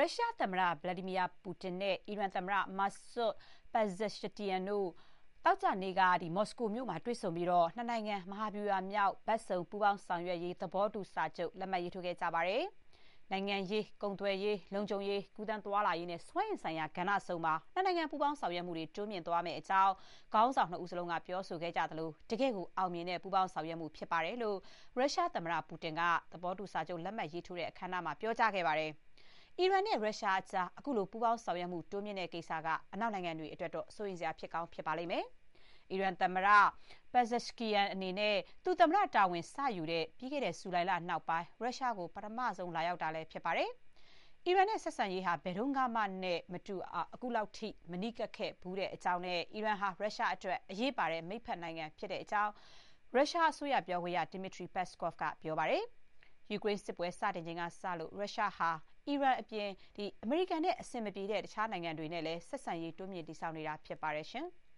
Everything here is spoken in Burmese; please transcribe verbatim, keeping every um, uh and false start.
ရုရှားသမ္မတဗလာဒီမီယာပူတင်နဲ့အီရန်သမ္မတမာဆွတ်ပက်ဇက်ရှ်တီယန်တို့တောက်ကြနေ့ကဒီမော်စကိုမြို့မှာတွေ့ဆုံပြီးတော့နှစ်နိုင်ငံမဟာဗျူဟာမြောက်ဘက်စုံပူးပေါင်းဆောင်ရွက်ရေးသဘောတူစာချုပ်လက်မှတ်ရေးထိုးခဲ့ကြပါတယ်။နိုင်ငံရေး၊ကုန်သွယ်ရေး၊လုံခြုံရေး၊ကူးသန်းသွားလာရေးနဲ့စွမ်းအင်ဆိုင်ရာကဏ္ဍစုံမှာနှစ်နိုင်ငံပူးပေါင်းဆောင်ရွက်မှုတွေတိုးမြှင့်သွားမယ့်အကြောင်းခေါင်းဆောင်နှစ်ဦးစလုံးကပြောဆိုခဲ့ကြသလိုတကယ့်ကိုအောင်မြင်တဲ့ပူးပေါင်းဆောင်ရွက်မှုဖြစ်ပါတယ်လို့ရုရှားသမ္မတပူတင်ကသဘောတူစာချုပ်လက်မှတ်ရေးထိုးတဲ့အခမ်းအနားမှာပြောကြားခဲ့ပါတယ်။အီရန်နဲ့ရုရှားအကြားအခုလိုပူးပေါင်းဆောင်ရွက်မှုတိုးမြင့်တဲ့ကိစ္စကအနောက်နိုင်ငံတွေအတွက်တော့စိုးရိမ်စရာဖြစ်ကောင်းဖြစ်ပါလိမ့်မယ်။အီရန်သမ္မတပက်ဇက်ရှ်ကီယန်အနေနဲ့သူသမ္မတတာဝန်စယူတဲ့ပြီးခဲ့တဲ့ဇူလိုင်လနောက်ပိုင်းရုရှားကိုပထမဆုံးလာရောက်တာလည်းဖြစ်ပါတယ်။အီရန်နဲ့ဆက်ဆံရေးဟာဘယ်တော့မှနဲ့မတူအောင်အခုလောက်ထိမနီးကပ်ခဲ့ဘူးတဲ့အကြောင်းနဲ့အီရန်ဟာရုရှားအတွက်အရေးပါတဲ့မိတ်ဖက်နိုင်ငံဖြစ်တဲ့အကြောင်းရုရှားအစိုးရပြောခွင့်ရဒီမီထရီပက်စကော့ဖ်ကပြောပါတယ်။ယူကရိန်းစစ်ပွဲစတင်ချိန်ကစလို့ရုရှားဟာအီရန်အပြင်ဒီအမေရိကန်နဲ့အဆင်မပြေတဲ့တခြားနိုင်ငံတွေနဲ့လည်းဆက်ဆံရေးတိုးမြှင့်တည်ဆောက်နေတာဖြစ်ပါတယ်ရှင်။